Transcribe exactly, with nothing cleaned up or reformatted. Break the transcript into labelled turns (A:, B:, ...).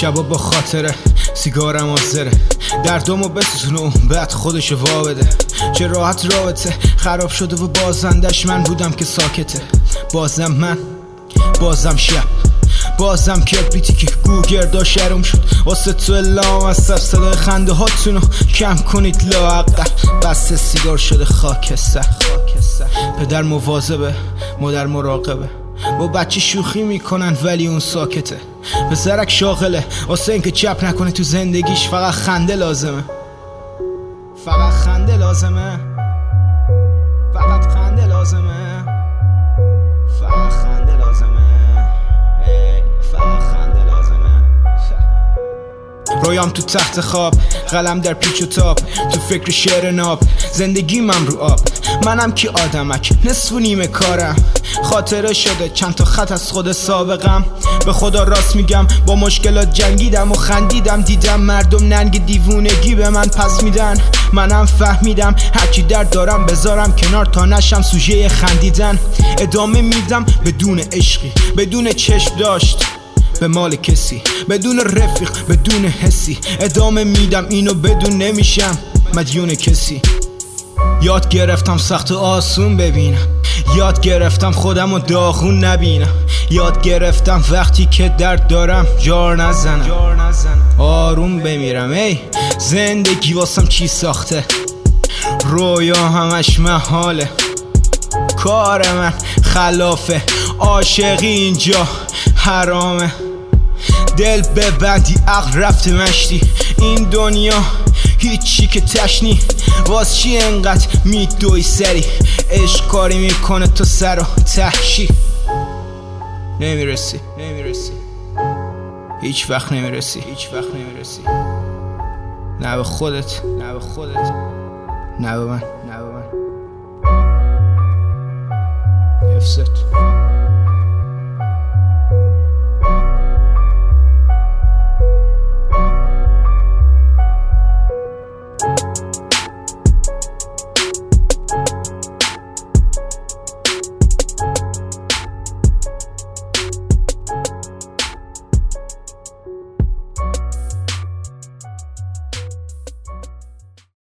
A: شبا با خاطره سیگارم آزره دردامو بسوزونه و بعد خودشو وا بده. چه راحت رابطه خراب شده و بازندش من بودم که ساکته. بازم من بازم شب بازم کبریتی که گوگردا شروم شد واسه تو لام از سب صدای خنده هاتونو کم کنید لااقل بسته سیگار شده خاکستر. پدر مواظبه مادر مراقبه با بچه شوخی میکنن ولی اون ساکته. پسرک شاغله واسه اینکه چپ نکنه تو زندگیش فقط خنده لازمه. فقط خنده لازمه فقط خنده لازمه فقط خنده لازمه فقط خنده لازمه. رویام تو تخت خواب قلم در پیچ و تاب تو فکر شعر ناب زندگی من رو آب. منم که آدمک نصف و نیمه کارم خاطره شده چند تا خط از خود سابقم. به خدا راست میگم با مشکلات جنگیدم و خندیدم دیدم مردم ننگ دیوونگی به من پس میدن. منم فهمیدم هرچی درد دارم بذارم کنار تا نشم سوژه خندیدن. ادامه میدم بدون عشقی بدون چشم داشت به مال کسی بدون رفیق بدون حسی. ادامه میدم اینو بدون نمیشم مدیون کسی. یاد گرفتم سخت و آسون ببینم یاد گرفتم خودم و داغون نبینم. یاد گرفتم وقتی که درد دارم جار نزنم آروم بمیرم. ای زندگی واسم چی ساخته رویا همش محاله. کار من خلافه عاشقی اینجا حرامه. دل ببندی عقل رفته مشتی این دنیا هیچی که تشنی. واس چی انقدر میدوی سری عشق کاری میکنه تو سر و تحشی. نمیرسی نمیرسی هیچ وقت نمیرسی هیچ وقت نمیرسی. نه به خودت نه به خودت نه به من نه به من. حفظت